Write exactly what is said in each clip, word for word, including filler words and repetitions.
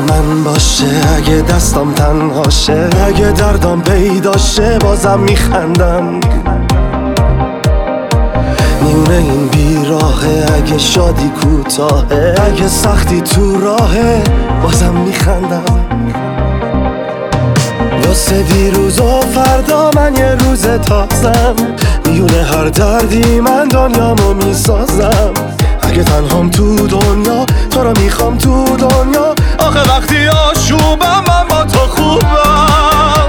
من باشه، اگه دستم تنهاشه، اگه دردم پیداشه بازم میخندم. میونه این بیراهه، اگه شادی کوتاهه، اگه سختی تو راهه بازم میخندم. واسه دیروز و فردا من یه روز تازم، میونه هر دردی من دنیامو میسازم. اگه تنهام تو دنیا تو رو میخوام تو دنیا، آخه وقتی آشوبم من با تو خوبم.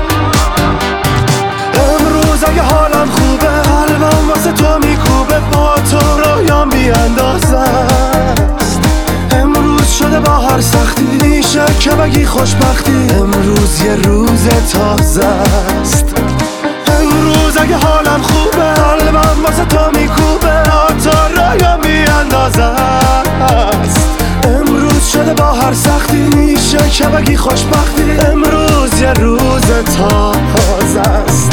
امروز اگه حالم خوبه قلبم واسه تو میکوبه، با تو رویام بی اندازه است. امروز شده با هر سختی میشه که بگی خوشبختی، امروز یه روز تازه است. امروز اگه حالم خوبه قلبم واسه تو میکوبه، با تو رویام بی اندازه است. امروز شده با هر سختی میشه که بگی خوشبختی، امروز یه روز تازه است.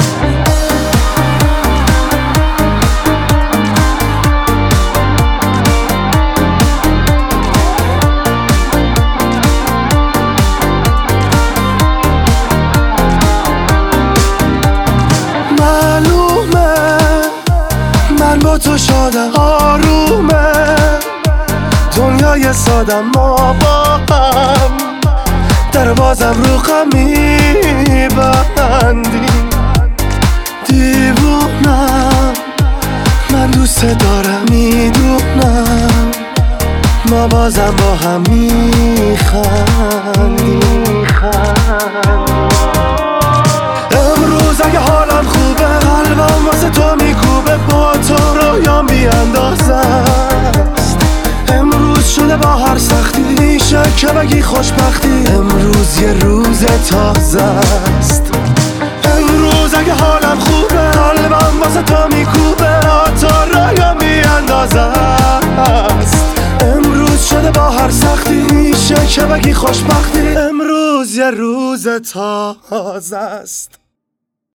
من با تو شادم آرومه، دنیای سادم ما با هم، در بازم رو غم میبندیم. دیوونم من دوست دارم میدونم، ما بازم با هم میخندیم. امروز اگه حالم خوبه قلبم واسه تو میکوبه، با تو رویام بی اندازه است. امروز شده با هر سختی میشه که بگی خوشبختی، امروز یه روز تازه است. امروز اگه حالم خوبه قلبم واسه تو میکوبه، با تو رویام بی اندازه است. امروز شده با هر سختی میشه که بگی خوشبختی، امروز یه روز تازه است.